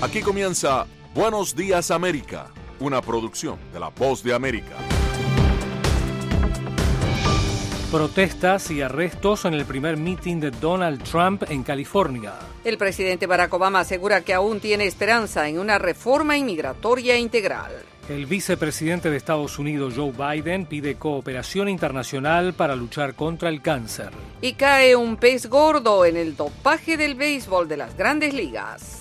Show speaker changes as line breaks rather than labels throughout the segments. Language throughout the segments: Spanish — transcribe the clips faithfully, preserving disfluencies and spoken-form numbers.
Aquí comienza Buenos Días América, una producción de La Voz de América.
Protestas y arrestos en el primer meeting de Donald Trump en California.
El presidente Barack Obama asegura que aún tiene esperanza en una reforma inmigratoria integral.
El vicepresidente de Estados Unidos, Joe Biden, pide cooperación internacional para luchar contra el cáncer.
Y cae un pez gordo en el dopaje del béisbol de las Grandes Ligas.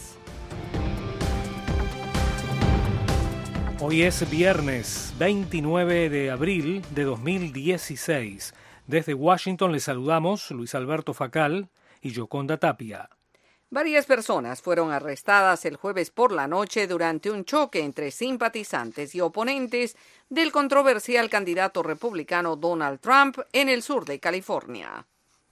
Hoy es viernes veintinueve de abril de dos mil dieciséis. Desde Washington les saludamos Luis Alberto Facal y Yoconda Tapia.
Varias personas fueron arrestadas el jueves por la noche durante un choque entre simpatizantes y oponentes del controversial candidato republicano Donald Trump en el sur de California.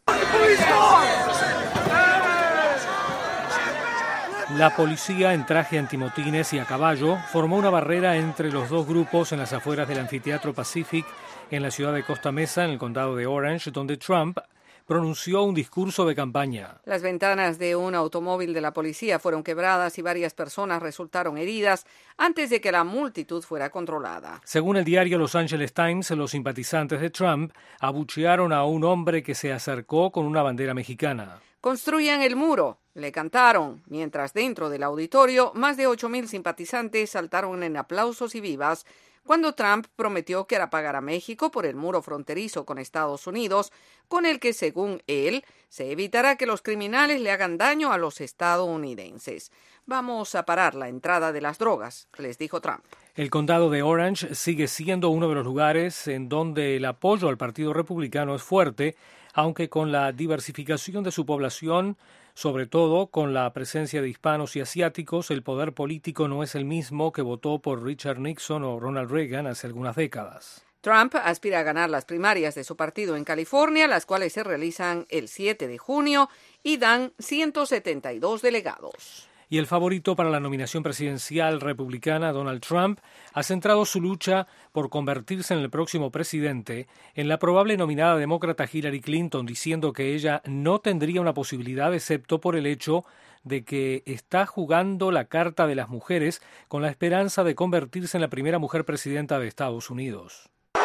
La policía en traje antimotines y a caballo formó una barrera entre los dos grupos en las afueras del anfiteatro Pacific en la ciudad de Costa Mesa, en el condado de Orange, donde Trump pronunció un discurso de campaña.
Las ventanas de un automóvil de la policía fueron quebradas y varias personas resultaron heridas antes de que la multitud fuera controlada.
Según el diario Los Angeles Times, los simpatizantes de Trump abuchearon a un hombre que se acercó con una bandera mexicana.
Construyan el muro, le cantaron, mientras dentro del auditorio más de ocho mil simpatizantes saltaron en aplausos y vivas cuando Trump prometió que hará pagar a México por el muro fronterizo con Estados Unidos, con el que, según él, se evitará que los criminales le hagan daño a los estadounidenses. Vamos a parar la entrada de las drogas, les dijo Trump.
El condado de Orange sigue siendo uno de los lugares en donde el apoyo al Partido Republicano es fuerte, aunque con la diversificación de su población, sobre todo con la presencia de hispanos y asiáticos, el poder político no es el mismo que votó por Richard Nixon o Ronald Reagan hace algunas décadas.
Trump aspira a ganar las primarias de su partido en California, las cuales se realizan el siete de junio y dan ciento setenta y dos delegados.
Y el favorito para la nominación presidencial republicana, Donald Trump, ha centrado su lucha por convertirse en el próximo presidente en la probable nominada demócrata Hillary Clinton, diciendo que ella no tendría una posibilidad excepto por el hecho de que está jugando la carta de las mujeres con la esperanza de convertirse en la primera mujer presidenta de Estados Unidos.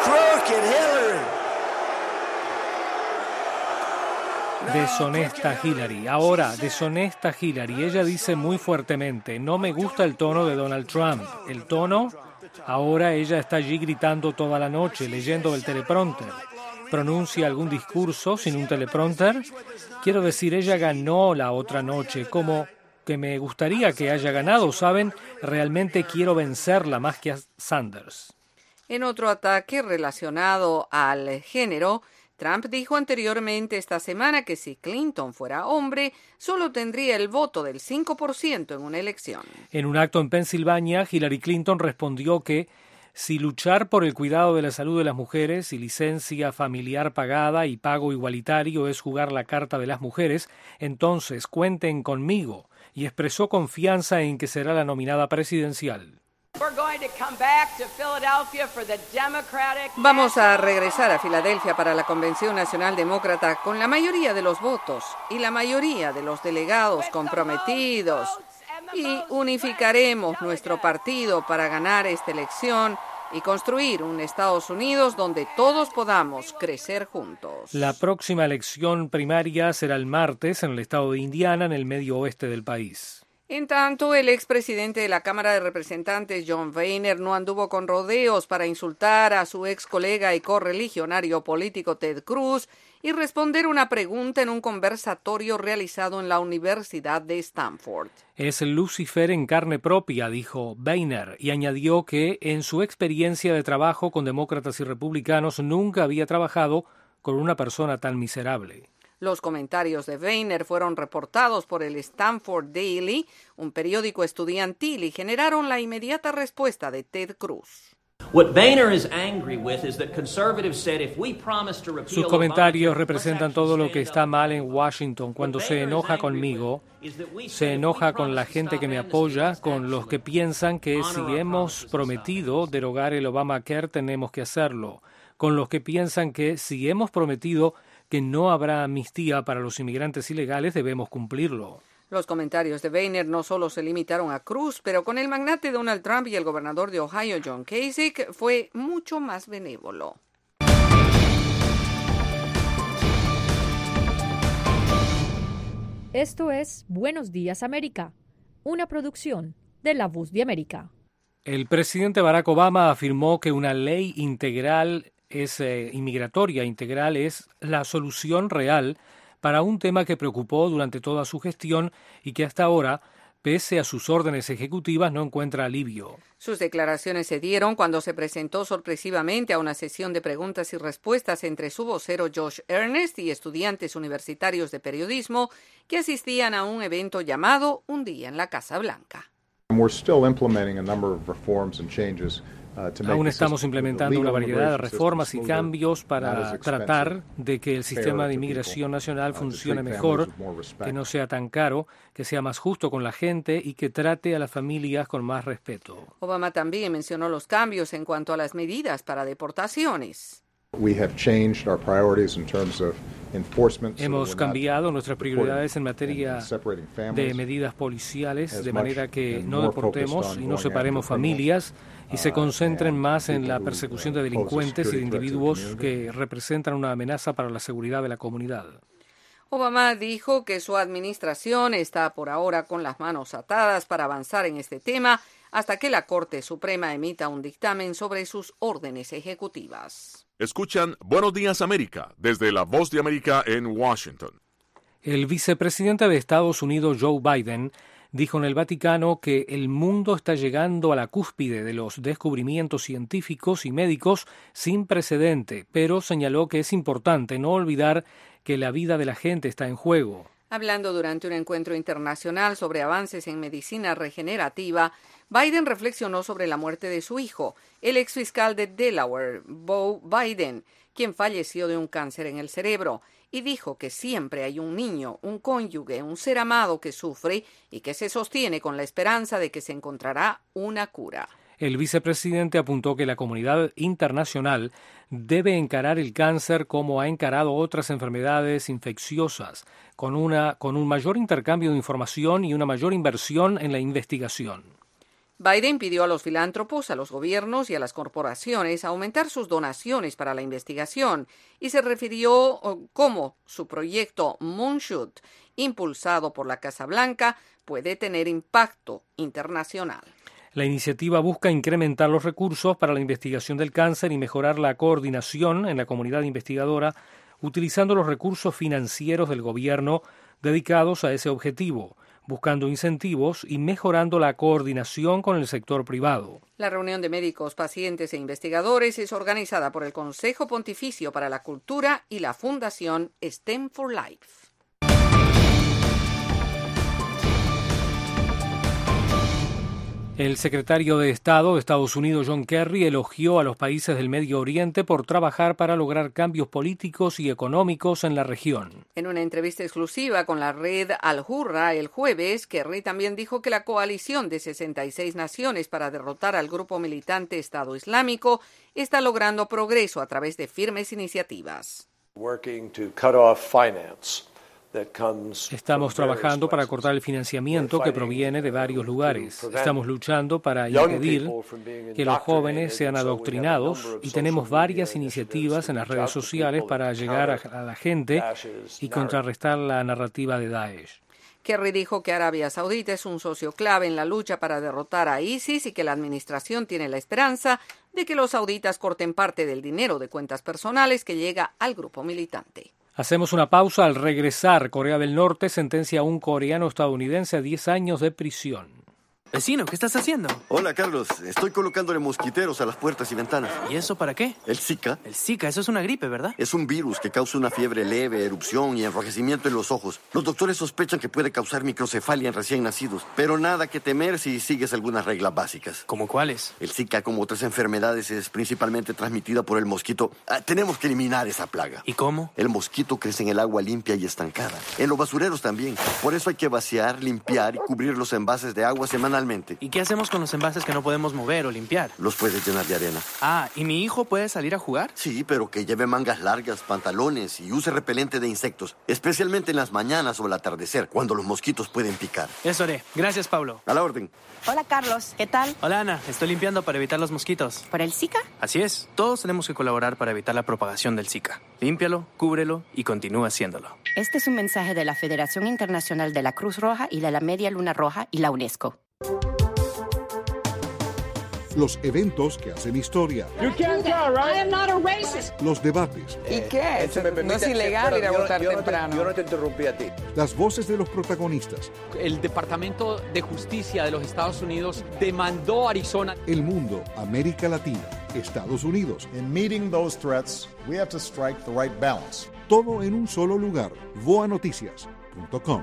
Deshonesta Hillary. Ahora, deshonesta Hillary. Ella dice muy fuertemente, no me gusta el tono de Donald Trump. ¿El tono? Ahora ella está allí gritando toda la noche, leyendo el teleprompter. ¿Pronuncia algún discurso sin un teleprompter? Quiero decir, ella ganó la otra noche, como que me gustaría que haya ganado, ¿saben? Realmente quiero vencerla más que a Sanders.
En otro ataque relacionado al género, Trump dijo anteriormente esta semana que si Clinton fuera hombre, solo tendría el voto del cinco por ciento en una elección.
En un acto en Pensilvania, Hillary Clinton respondió que si luchar por el cuidado de la salud de las mujeres y licencia familiar pagada y pago igualitario es jugar la carta de las mujeres, entonces cuenten conmigo, y expresó confianza en que será la nominada presidencial.
Vamos a regresar a Filadelfia para la Convención Nacional Demócrata con la mayoría de los votos y la mayoría de los delegados comprometidos y unificaremos nuestro partido para ganar esta elección y construir un Estados Unidos donde todos podamos crecer juntos.
La próxima elección primaria será el martes en el estado de Indiana, en el medio oeste del país.
En tanto, el expresidente de la Cámara de Representantes, John Boehner, no anduvo con rodeos para insultar a su ex colega y correligionario político Ted Cruz y responder una pregunta en un conversatorio realizado en la Universidad de Stanford.
Es Lucifer en carne propia, dijo Boehner, y añadió que en su experiencia de trabajo con demócratas y republicanos nunca había trabajado con una persona tan miserable.
Los comentarios de Boehner fueron reportados por el Stanford Daily, un periódico estudiantil, y generaron la inmediata respuesta de Ted Cruz.
Sus comentarios representan todo lo que está mal en Washington. Cuando se enoja conmigo, se enoja con la gente que me apoya, con los que piensan que si hemos prometido derogar el Obamacare tenemos que hacerlo, con los que piensan que si hemos prometido que no habrá amnistía para los inmigrantes ilegales debemos cumplirlo.
Los comentarios de Boehner no solo se limitaron a Cruz, pero con el magnate Donald Trump y el gobernador de Ohio, John Kasich, fue mucho más benévolo.
Esto es Buenos Días América, una producción de La Voz de América.
El presidente Barack Obama afirmó que una ley integral es eh, inmigratoria integral es la solución real para un tema que preocupó durante toda su gestión y que hasta ahora, pese a sus órdenes ejecutivas, no encuentra alivio.
Sus declaraciones se dieron cuando se presentó sorpresivamente a una sesión de preguntas y respuestas entre su vocero Josh Earnest y estudiantes universitarios de periodismo que asistían a un evento llamado Un Día en la Casa Blanca.
Aún estamos implementando una variedad de reformas y cambios para tratar de que el sistema de inmigración nacional funcione mejor, que no sea tan caro, que sea más justo con la gente y que trate a las familias con más respeto.
Obama también mencionó los cambios en cuanto a las medidas para deportaciones.
Hemos cambiado nuestras prioridades en materia de medidas policiales, de manera que no deportemos y no separemos familias y se concentren más en la persecución de delincuentes y de individuos que representan una amenaza para la seguridad de la comunidad.
Obama dijo que su administración está por ahora con las manos atadas para avanzar en este tema hasta que la Corte Suprema emita un dictamen sobre sus órdenes ejecutivas.
Escuchan Buenos Días América desde La Voz de América en Washington.
El vicepresidente de Estados Unidos, Joe Biden, dijo en el Vaticano que el mundo está llegando a la cúspide de los descubrimientos científicos y médicos sin precedente, pero señaló que es importante no olvidar que la vida de la gente está en juego.
Hablando durante un encuentro internacional sobre avances en medicina regenerativa, Biden reflexionó sobre la muerte de su hijo, el exfiscal de Delaware, Beau Biden, quien falleció de un cáncer en el cerebro, y dijo que siempre hay un niño, un cónyuge, un ser amado que sufre y que se sostiene con la esperanza de que se encontrará una cura.
El vicepresidente apuntó que la comunidad internacional debe encarar el cáncer como ha encarado otras enfermedades infecciosas, con, una, con un mayor intercambio de información y una mayor inversión en la investigación.
Biden pidió a los filántropos, a los gobiernos y a las corporaciones aumentar sus donaciones para la investigación y se refirió cómo su proyecto Moonshot, impulsado por la Casa Blanca, puede tener impacto internacional.
La iniciativa busca incrementar los recursos para la investigación del cáncer y mejorar la coordinación en la comunidad investigadora, utilizando los recursos financieros del gobierno dedicados a ese objetivo, buscando incentivos y mejorando la coordinación con el sector privado.
La reunión de médicos, pacientes e investigadores es organizada por el Consejo Pontificio para la Cultura y la Fundación STEM for Life.
El secretario de Estado de Estados Unidos, John Kerry, elogió a los países del Medio Oriente por trabajar para lograr cambios políticos y económicos en la región.
En una entrevista exclusiva con la red Al Hurra el jueves, Kerry también dijo que la coalición de sesenta y seis naciones para derrotar al grupo militante Estado Islámico está logrando progreso a través de firmes iniciativas.
Working to cut off finance.
Estamos trabajando para cortar el financiamiento que proviene de varios lugares. Estamos luchando para impedir que los jóvenes sean adoctrinados y tenemos varias iniciativas en las redes sociales para llegar a la gente y contrarrestar la narrativa de Daesh.
Kerry dijo que Arabia Saudita es un socio clave en la lucha para derrotar a ISIS y que la administración tiene la esperanza de que los sauditas corten parte del dinero de cuentas personales que llega al grupo militante.
Hacemos una pausa. Al regresar, Corea del Norte sentencia a un coreano estadounidense a diez años de prisión.
Vecino, ¿qué estás haciendo?
Hola, Carlos. Estoy colocándole mosquiteros a las puertas y ventanas.
¿Y eso para qué?
El Zika.
El Zika, eso es una gripe, ¿verdad?
Es un virus que causa una fiebre leve, erupción y enrojecimiento en los ojos. Los doctores sospechan que puede causar microcefalia en recién nacidos, pero nada que temer si sigues algunas reglas básicas.
¿Cómo cuáles?
El Zika, como otras enfermedades, es principalmente transmitida por el mosquito. Ah, tenemos que eliminar esa plaga.
¿Y cómo?
El mosquito crece en el agua limpia y estancada. En los basureros también. Por eso hay que vaciar, limpiar y cubrir los envases de agua semanalmente semanalmente.
¿Y qué hacemos con los envases que no podemos mover o limpiar?
Los puedes llenar de arena.
Ah, ¿y mi hijo puede salir a jugar?
Sí, pero que lleve mangas largas, pantalones y use repelente de insectos, especialmente en las mañanas o al atardecer, cuando los mosquitos pueden picar.
Eso haré. Gracias, Pablo.
A la orden.
Hola, Carlos. ¿Qué tal?
Hola, Ana. Estoy limpiando para evitar los mosquitos.
¿Por el Zika?
Así es. Todos tenemos que colaborar para evitar la propagación del Zika. Límpialo, cúbrelo y continúa haciéndolo.
Este es un mensaje de la Federación Internacional de la Cruz Roja y de la Media Luna Roja y la UNESCO.
Los eventos que hacen historia.
You can't tell, right? I am not a racist.
Los debates.
¿Y qué? No es ilegal ir a votar temprano.
Yo no te interrumpí a ti.
Las voces de los protagonistas.
El Departamento de Justicia de los Estados Unidos demandó a Arizona.
El mundo, América Latina, Estados Unidos.
In meeting those threats, we have to strike the right balance.
Todo en un solo lugar. voa noticias punto com.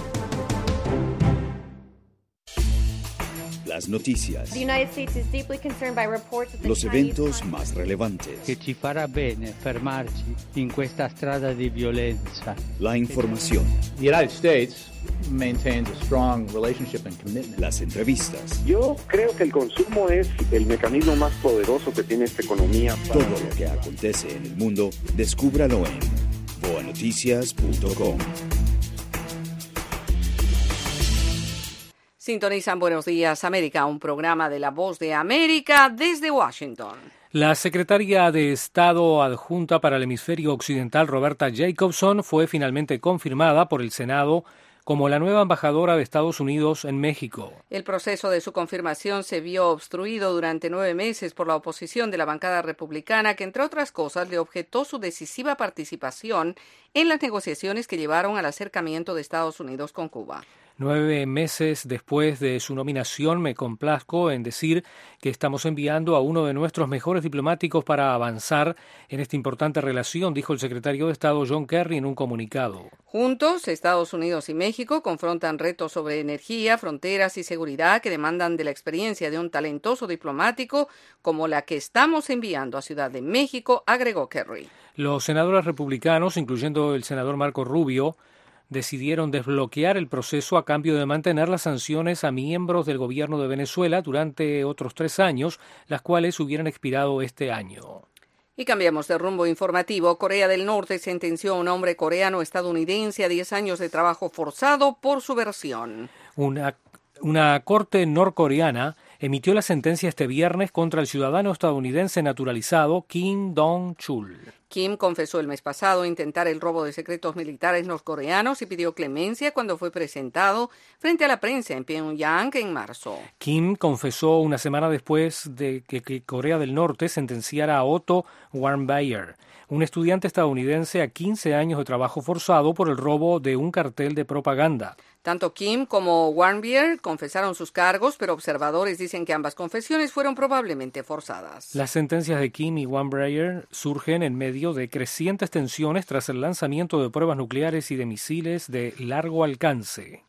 Las noticias. Los eventos más relevantes.
Che ci farà bene fermarci in questa strada di violenza.
La información.
The United States maintains a strong relationship and commitment.
Las entrevistas.
Yo creo que el consumo es el mecanismo más poderoso que tiene esta economía.
Todo lo que acontece en el mundo, descúbralo en voa noticias punto com.
Sintonizan Buenos Días América, un programa de La Voz de América desde Washington.
La secretaria de Estado adjunta para el hemisferio occidental, Roberta Jacobson, fue finalmente confirmada por el Senado como la nueva embajadora de Estados Unidos en México.
El proceso de su confirmación se vio obstruido durante nueve meses por la oposición de la bancada republicana, que entre otras cosas le objetó su decisiva participación en las negociaciones que llevaron al acercamiento de Estados Unidos con Cuba.
Nueve meses después de su nominación, me complazco en decir que estamos enviando a uno de nuestros mejores diplomáticos para avanzar en esta importante relación, dijo el secretario de Estado John Kerry en un comunicado.
Juntos, Estados Unidos y México confrontan retos sobre energía, fronteras y seguridad que demandan de la experiencia de un talentoso diplomático como la que estamos enviando a Ciudad de México, agregó Kerry.
Los senadores republicanos, incluyendo el senador Marco Rubio, decidieron desbloquear el proceso a cambio de mantener las sanciones a miembros del gobierno de Venezuela durante otros tres años, las cuales hubieran expirado este año.
Y cambiamos de rumbo informativo. Corea del Norte sentenció a un hombre coreano-estadounidense a diez años de trabajo forzado por su versión.
Una, una corte norcoreana emitió la sentencia este viernes contra el ciudadano estadounidense naturalizado Kim Dong-chul.
Kim confesó el mes pasado intentar el robo de secretos militares norcoreanos y pidió clemencia cuando fue presentado frente a la prensa en Pyongyang en marzo.
Kim confesó una semana después de que, que Corea del Norte sentenciara a Otto Warmbier, un estudiante estadounidense, a quince años de trabajo forzado por el robo de un cartel de propaganda.
Tanto Kim como Warmbier confesaron sus cargos, pero observadores dicen que ambas confesiones fueron probablemente forzadas.
Las sentencias de Kim y Warmbier surgen en medio de crecientes tensiones tras el lanzamiento de pruebas nucleares y de misiles de largo alcance.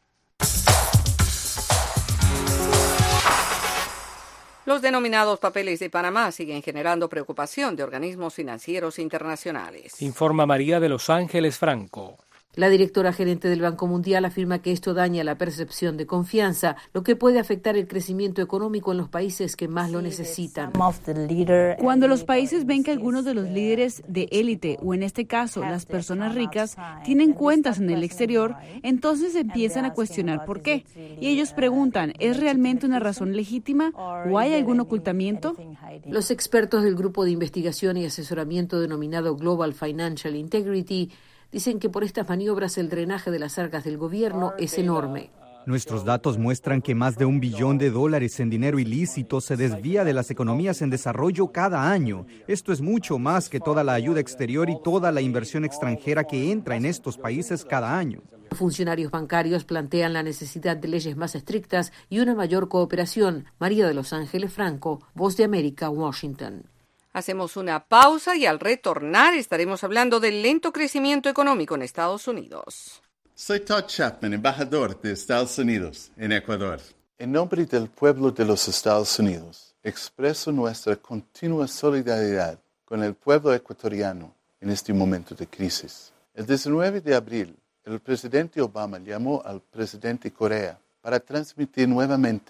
Los denominados papeles de Panamá siguen generando preocupación de organismos financieros internacionales.
Informa María de Los Ángeles Franco.
La directora gerente del Banco Mundial afirma que esto daña la percepción de confianza, lo que puede afectar el crecimiento económico en los países que más lo necesitan.
Cuando los países ven que algunos de los líderes de élite, o en este caso las personas ricas, tienen cuentas en el exterior, entonces empiezan a cuestionar por qué. Y ellos preguntan, ¿es realmente una razón legítima o hay algún ocultamiento?
Los expertos del grupo de investigación y asesoramiento denominado Global Financial Integrity dicen que por estas maniobras el drenaje de las arcas del gobierno es enorme.
Nuestros datos muestran que más de un billón de dólares en dinero ilícito se desvía de las economías en desarrollo cada año. Esto es mucho más que toda la ayuda exterior y toda la inversión extranjera que entra en estos países cada año.
Funcionarios bancarios plantean la necesidad de leyes más estrictas y una mayor cooperación. María de Los Ángeles Franco, Voz de América, Washington.
Hacemos una pausa y al retornar estaremos hablando del lento crecimiento económico en Estados Unidos.
Soy Todd Chapman, embajador de Estados Unidos en Ecuador.
En nombre del pueblo de los Estados Unidos, expreso nuestra continua solidaridad con el pueblo ecuatoriano en este momento de crisis. El diecinueve de abril, el presidente Obama llamó al presidente Correa para transmitir nuevamente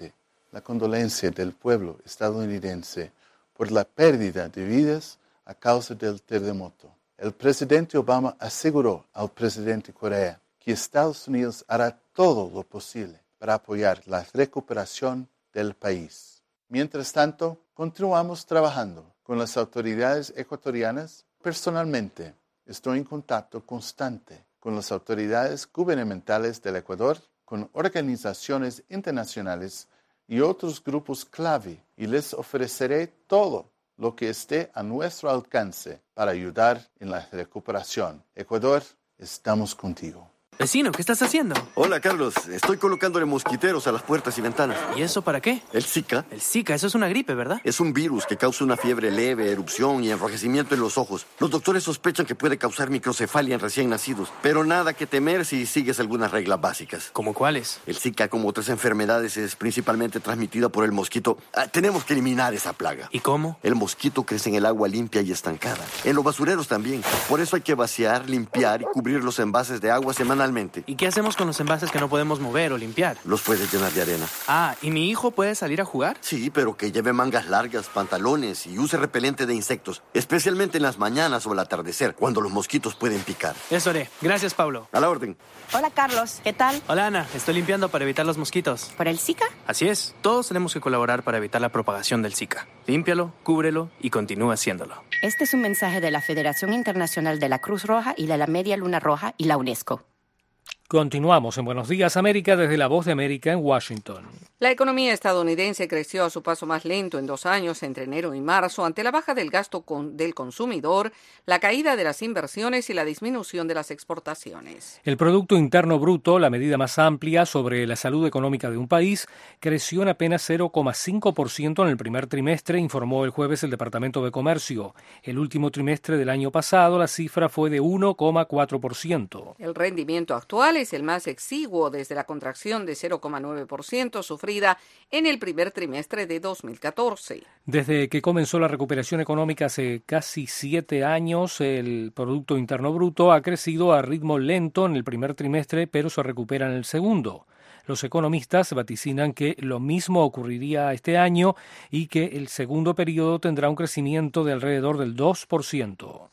la condolencia del pueblo estadounidense por la pérdida de vidas a causa del terremoto. El presidente Obama aseguró al presidente Correa que Estados Unidos hará todo lo posible para apoyar la recuperación del país. Mientras tanto, continuamos trabajando con las autoridades ecuatorianas. Personalmente, estoy en contacto constante con las autoridades gubernamentales del Ecuador, con organizaciones internacionales y otros grupos clave, y les ofreceré todo lo que esté a nuestro alcance para ayudar en la recuperación. Ecuador, estamos contigo.
Vecino, ¿qué estás haciendo?
Hola, Carlos. Estoy colocándole mosquiteros a las puertas y ventanas.
¿Y eso para qué?
El Zika.
El Zika, eso es una gripe, ¿verdad?
Es un virus que causa una fiebre leve, erupción y enrojecimiento en los ojos. Los doctores sospechan que puede causar microcefalia en recién nacidos, pero nada que temer si sigues algunas reglas básicas.
¿Cómo cuáles?
El Zika, como otras enfermedades, es principalmente transmitida por el mosquito. Ah, tenemos que eliminar esa plaga.
¿Y cómo?
El mosquito crece en el agua limpia y estancada. En los basureros también. Por eso hay que vaciar, limpiar y cubrir los envases de agua semanalmente.
¿Y qué hacemos con los envases que no podemos mover o limpiar?
Los puedes llenar de arena.
Ah, ¿y mi hijo puede salir a jugar?
Sí, pero que lleve mangas largas, pantalones y use repelente de insectos, especialmente en las mañanas o al atardecer, cuando los mosquitos pueden picar.
Eso haré. Gracias, Pablo.
A la orden.
Hola, Carlos. ¿Qué tal?
Hola, Ana. Estoy limpiando para evitar los mosquitos.
¿Por el Zika?
Así es. Todos tenemos que colaborar para evitar la propagación del Zika. Límpialo, cúbrelo y continúa haciéndolo.
Este es un mensaje de la Federación Internacional de la Cruz Roja y de la Media Luna Roja y la UNESCO.
Continuamos en Buenos Días América desde La Voz de América en Washington.
La economía estadounidense creció a su paso más lento en dos años entre enero y marzo ante la baja del gasto con, del consumidor, la caída de las inversiones y la disminución de las exportaciones.
El Producto Interno Bruto, la medida más amplia sobre la salud económica de un país, creció en apenas cero coma cinco por ciento en el primer trimestre, informó el jueves el Departamento de Comercio. El último trimestre del año pasado, la cifra fue de uno coma cuatro por ciento.
El rendimiento actual es el más exiguo desde la contracción de cero coma nueve por ciento sufrida en el primer trimestre de dos mil catorce.
Desde que comenzó la recuperación económica hace casi siete años, el Producto Interno Bruto ha crecido a ritmo lento en el primer trimestre, pero se recupera en el segundo. Los economistas vaticinan que lo mismo ocurriría este año y que el segundo periodo tendrá un crecimiento de alrededor del dos por ciento.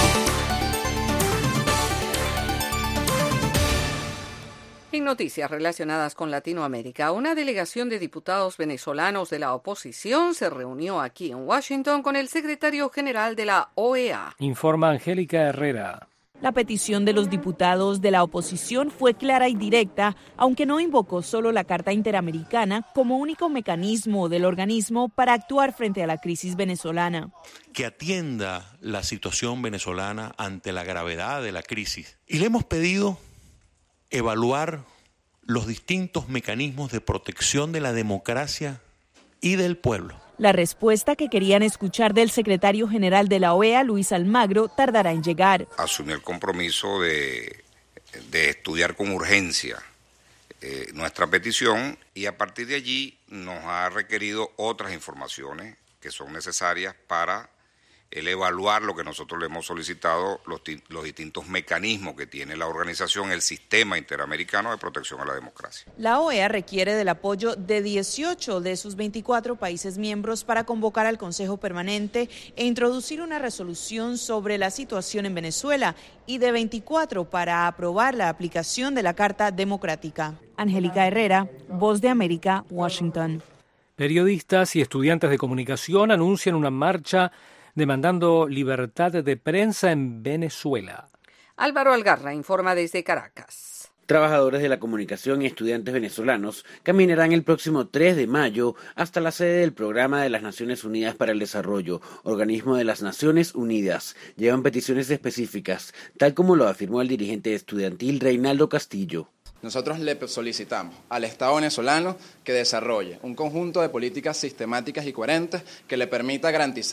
En noticias relacionadas con Latinoamérica, una delegación de diputados venezolanos de la oposición se reunió aquí en Washington con el secretario general de la O E A.
Informa Angélica Herrera.
La petición de los diputados de la oposición fue clara y directa, aunque no invocó solo la Carta Interamericana como único mecanismo del organismo para actuar frente a la crisis venezolana.
Que atienda la situación venezolana ante la gravedad de la crisis. Y le hemos pedido evaluar los distintos mecanismos de protección de la democracia y del pueblo.
La respuesta que querían escuchar del secretario general de la O E A, Luis Almagro, tardará en llegar.
Asumió el compromiso de, de estudiar con urgencia eh, nuestra petición y a partir de allí nos ha requerido otras informaciones que son necesarias para el evaluar lo que nosotros le hemos solicitado, los, los distintos mecanismos que tiene la organización, el Sistema Interamericano de Protección a la Democracia.
La O E A requiere del apoyo de dieciocho de sus veinticuatro países miembros para convocar al Consejo Permanente e introducir una resolución sobre la situación en Venezuela y de veinticuatro para aprobar la aplicación de la Carta Democrática. Angélica Herrera, Voz de América, Washington.
Periodistas y estudiantes de comunicación anuncian una marcha demandando libertad de prensa en Venezuela.
Álvaro Algarra informa desde Caracas.
Trabajadores de la comunicación y estudiantes venezolanos caminarán el próximo tres de mayo hasta la sede del Programa de las Naciones Unidas para el Desarrollo, organismo de las Naciones Unidas. Llevan peticiones específicas, tal como lo afirmó el dirigente estudiantil Reinaldo Castillo.
Nosotros le solicitamos al Estado venezolano que desarrolle un conjunto de políticas sistemáticas y coherentes que le permita garantizar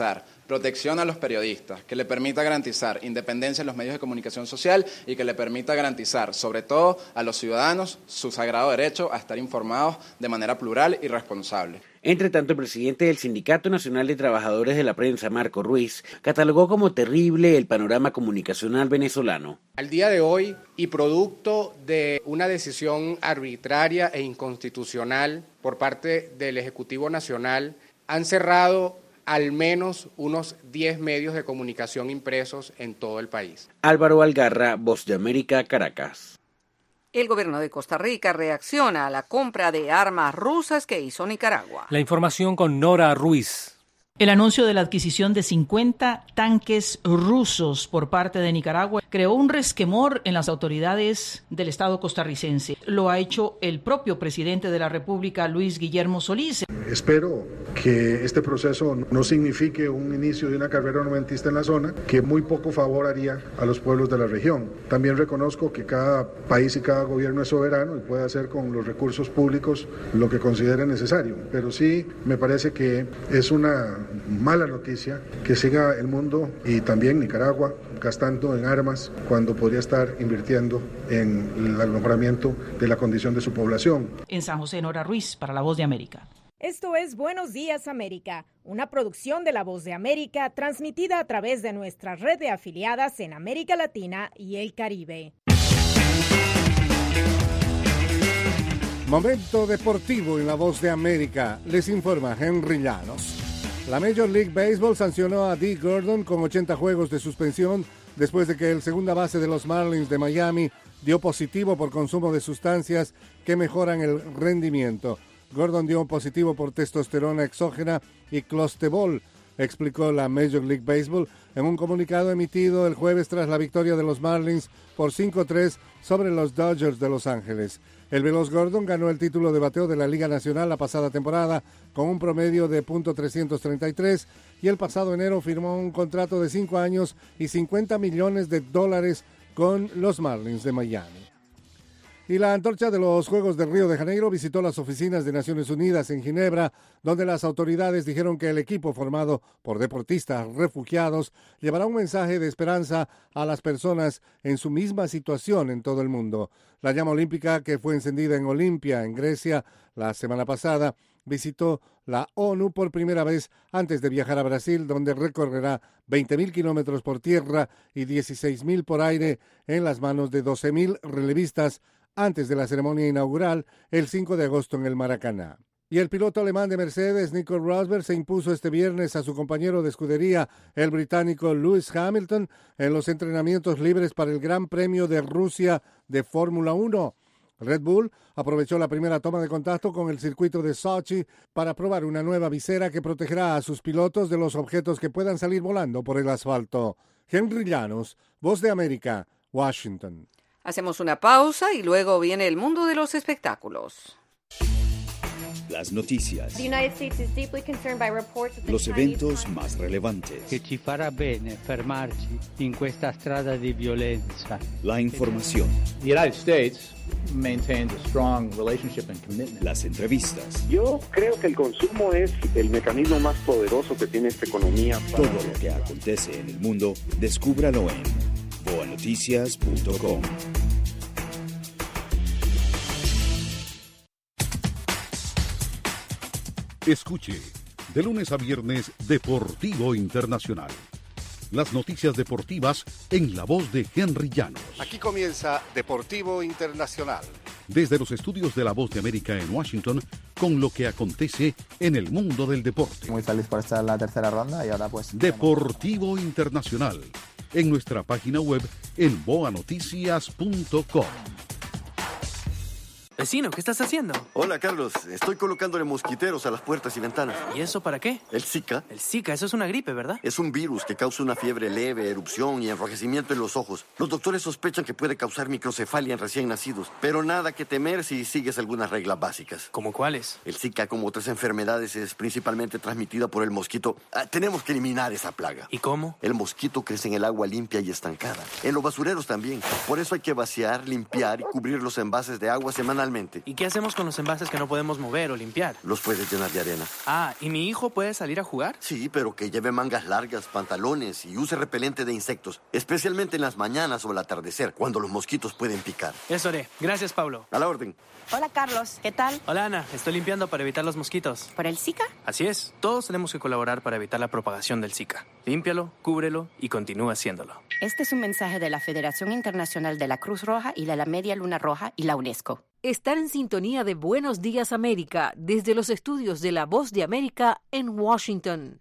protección a los periodistas, que le permita garantizar independencia en los medios de comunicación social y que le permita garantizar, sobre todo a los ciudadanos, su sagrado derecho a estar informados de manera plural y responsable.
Entre tanto, el presidente del Sindicato Nacional de Trabajadores de la Prensa, Marco Ruiz, catalogó como terrible el panorama comunicacional venezolano.
Al día de hoy, y producto de una decisión arbitraria e inconstitucional por parte del Ejecutivo Nacional, han cerrado al menos unos diez medios de comunicación impresos en todo el país.
Álvaro Algarra, Voz de América, Caracas.
El gobierno de Costa Rica reacciona a la compra de armas rusas que hizo Nicaragua.
La información con Nora Ruiz.
El anuncio de la adquisición de cincuenta tanques rusos por parte de Nicaragua creó un resquemor en las autoridades del Estado costarricense. Lo ha hecho el propio presidente de la República, Luis Guillermo Solís.
Espero que este proceso no signifique un inicio de una carrera armamentista en la zona, que muy poco favor haría a los pueblos de la región. También reconozco que cada país y cada gobierno es soberano y puede hacer con los recursos públicos lo que considere necesario. Pero sí me parece que es una mala noticia que siga el mundo y también Nicaragua gastando en armas cuando podría estar invirtiendo en el mejoramiento de la condición de su población.
En San José, Nora Ruiz, para La Voz de América.
Esto es Buenos Días América, una producción de La Voz de América transmitida a través de nuestra red de afiliadas en América Latina y el Caribe.
Momento deportivo en La Voz de América, les informa Henry Llanos. La Major League Baseball sancionó a Dee Gordon con ochenta juegos de suspensión después de que el segunda base de los Marlins de Miami dio positivo por consumo de sustancias que mejoran el rendimiento. Gordon dio positivo por testosterona exógena y clostebol, explicó la Major League Baseball en un comunicado emitido el jueves tras la victoria de los Marlins por cinco tres sobre los Dodgers de Los Ángeles. El veloz Gordon ganó el título de bateo de la Liga Nacional la pasada temporada con un promedio de punto trescientos treinta y tres y el pasado enero firmó un contrato de cinco años y cincuenta millones de dólares con los Marlins de Miami. Y la antorcha de los Juegos de Río de Janeiro visitó las oficinas de Naciones Unidas en Ginebra, donde las autoridades dijeron que el equipo formado por deportistas refugiados llevará un mensaje de esperanza a las personas en su misma situación en todo el mundo. La llama olímpica, que fue encendida en Olimpia, en Grecia, la semana pasada, visitó la ONU por primera vez antes de viajar a Brasil, donde recorrerá veinte mil kilómetros por tierra y dieciséis mil por aire en las manos de doce mil relevistas antes de la ceremonia inaugural el cinco de agosto en el Maracaná. Y el piloto alemán de Mercedes, Nico Rosberg, se impuso este viernes a su compañero de escudería, el británico Lewis Hamilton, en los entrenamientos libres para el Gran Premio de Rusia de Fórmula uno. Red Bull aprovechó la primera toma de contacto con el circuito de Sochi para probar una nueva visera que protegerá a sus pilotos de los objetos que puedan salir volando por el asfalto. Henry Llanos, Voz de América, Washington.
Hacemos una pausa y luego viene el mundo de los espectáculos.
Las noticias. Los eventos más relevantes.
Che ci farà bene fermarci in questa strada di violenza.
La información.
The United States maintains a strong relationship and commitment.
Las entrevistas.
Yo creo que el consumo es el mecanismo más poderoso que tiene esta economía.
Todo lo que acontece en el mundo, descúbralo en boa noticias punto com.
Escuche, de lunes a viernes, Deportivo Internacional. Las noticias deportivas en la voz de Henry Llanos.
Aquí comienza Deportivo Internacional.
Desde los estudios de La Voz de América en Washington, con lo que acontece en el mundo del deporte.
Muy feliz por estar en la tercera ronda y ahora pues...
Deportivo Internacional, en nuestra página web en boa noticias punto com.
Vecino, ¿qué estás haciendo?
Hola, Carlos. Estoy colocándole mosquiteros a las puertas y ventanas.
¿Y eso para qué?
El Zika.
El Zika, eso es una gripe, ¿verdad?
Es un virus que causa una fiebre leve, erupción y enrojecimiento en los ojos. Los doctores sospechan que puede causar microcefalia en recién nacidos, pero nada que temer si sigues algunas reglas básicas.
¿Cómo cuáles?
El Zika, como otras enfermedades, es principalmente transmitida por el mosquito. Ah, tenemos que eliminar esa plaga.
¿Y cómo?
El mosquito crece en el agua limpia y estancada. En los basureros también. Por eso hay que vaciar, limpiar y cubrir los envases de agua semanalmente. Totalmente.
¿Y qué hacemos con los envases que no podemos mover o limpiar?
Los puedes llenar de arena.
Ah, ¿y mi hijo puede salir a jugar?
Sí, pero que lleve mangas largas, pantalones y use repelente de insectos, especialmente en las mañanas o al atardecer, cuando los mosquitos pueden picar.
Eso haré. Gracias, Pablo.
A la orden.
Hola, Carlos. ¿Qué tal?
Hola, Ana. Estoy limpiando para evitar los mosquitos.
¿Por el Zika?
Así es. Todos tenemos que colaborar para evitar la propagación del Zika. Límpialo, cúbrelo y continúa haciéndolo.
Este es un mensaje de la Federación Internacional de la Cruz Roja y de la Media Luna Roja y la UNESCO.
Estar en sintonía de Buenos Días América desde los estudios de La Voz de América en Washington.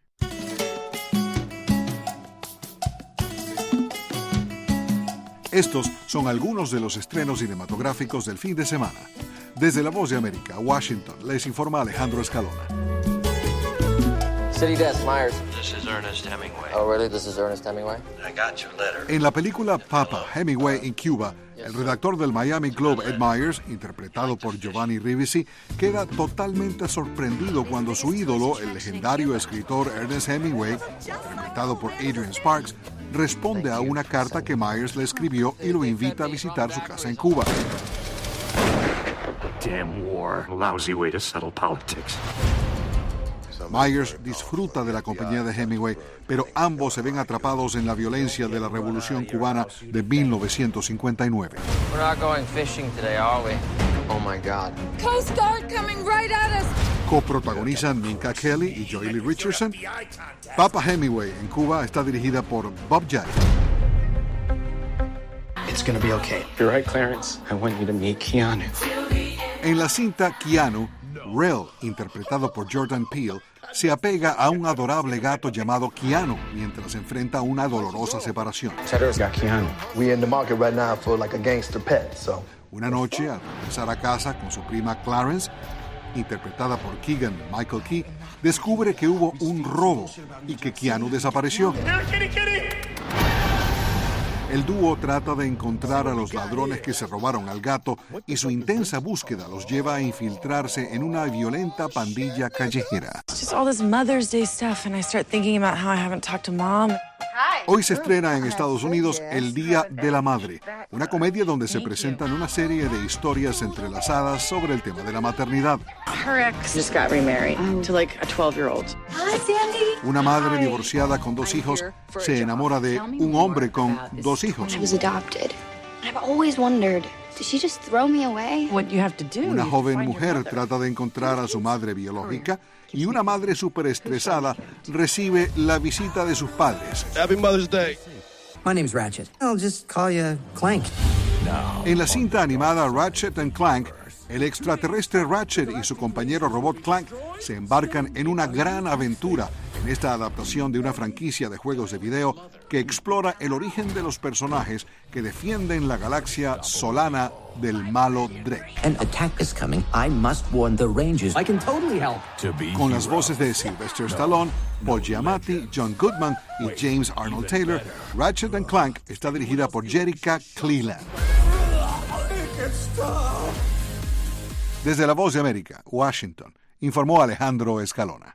Estos son algunos de los estrenos cinematográficos del fin de semana. Desde La Voz de América, Washington, les informa Alejandro Escalona.
City Desk, Myers.
This is Ernest Hemingway.
Oh, really? This is Ernest Hemingway?
I got your letter.
En la película Papa, Hemingway in Cuba, el redactor del Miami Globe, Ed Myers, interpretado por Giovanni Ribisi, queda totalmente sorprendido cuando su ídolo, el legendario escritor Ernest Hemingway, interpretado por Adrian Sparks, responde a una carta que Myers le escribió y lo invita a visitar su casa en Cuba.
Damn war, lousy way to settle politics.
Myers disfruta de la compañía de Hemingway, pero ambos se ven atrapados en la violencia de la Revolución Cubana de mil novecientos cincuenta y nueve.
We're not going fishing today, are we? Oh my God.
Coast Guard coming right at us.
Coprotagonizan Minka Kelly y Joely Richardson. Papa Hemingway en Cuba está dirigida por Bob Jay.
It's gonna be okay. You're right, Clarence. I want you to meet Keanu.
En la cinta Keanu, Rel, interpretado por Jordan Peele, se apega a un adorable gato llamado Keanu mientras enfrenta una dolorosa separación. Una noche, al regresar a casa con su prima Clarence, interpretada por Keegan Michael Key, descubre que hubo un robo y que Keanu desapareció. El dúo trata de encontrar a los ladrones que se robaron al gato y su intensa búsqueda los lleva a infiltrarse en una violenta pandilla callejera. Hoy se estrena en Estados Unidos El Día de la Madre, una comedia donde se presentan una serie de historias entrelazadas sobre el tema de la maternidad. Una madre divorciada con dos hijos se enamora de un hombre con dos hijos. Una joven mujer trata de encontrar a su madre biológica y una madre súper estresada recibe la visita de sus padres.
Happy Mother's Day.
My name's Ratchet. I'll just call you Clank.
En la cinta animada Ratchet and Clank, el extraterrestre Ratchet y su compañero robot Clank se embarcan en una gran aventura en esta adaptación de una franquicia de juegos de video que explora el origen de los personajes que defienden la galaxia solana del malo Drake.
An attack is coming. I must warn the Rangers. I can totally help.
Con las voces de Sylvester Stallone, Paul Giamatti, John Goodman y James Arnold Taylor, Ratchet and Clank está dirigida por Jerica Cleland. Desde La Voz de América, Washington, informó Alejandro Escalona.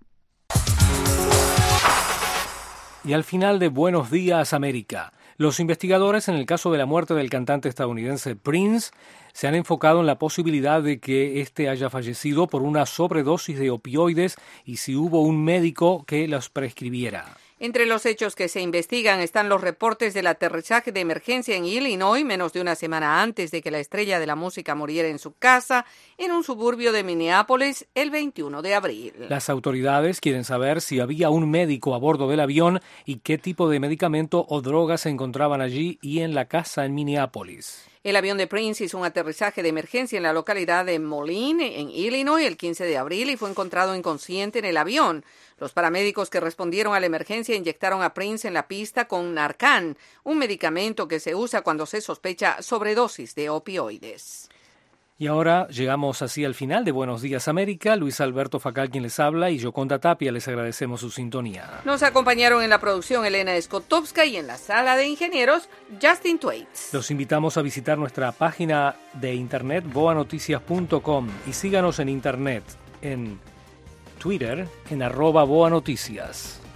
Y al final de Buenos Días América, los investigadores en el caso de la muerte del cantante estadounidense Prince se han enfocado en la posibilidad de que éste haya fallecido por una sobredosis de opioides y si hubo un médico que los prescribiera.
Entre los hechos que se investigan están los reportes del aterrizaje de emergencia en Illinois, menos de una semana antes de que la estrella de la música muriera en su casa, en un suburbio de Minneapolis, el veintiuno de abril.
Las autoridades quieren saber si había un médico a bordo del avión y qué tipo de medicamento o drogas se encontraban allí y en la casa en Minneapolis.
El avión de Prince hizo un aterrizaje de emergencia en la localidad de Moline, en Illinois, el quince de abril y fue encontrado inconsciente en el avión. Los paramédicos que respondieron a la emergencia inyectaron a Prince en la pista con Narcan, un medicamento que se usa cuando se sospecha sobredosis de opioides.
Y ahora llegamos así al final de Buenos Días América. Luis Alberto Facal quien les habla y Yoconda Tapia les agradecemos su sintonía.
Nos acompañaron en la producción Elena Skotowska y en la sala de ingenieros Justin Twaits.
Los invitamos a visitar nuestra página de internet boa noticias punto com y síganos en internet en Twitter en arroba boanoticias.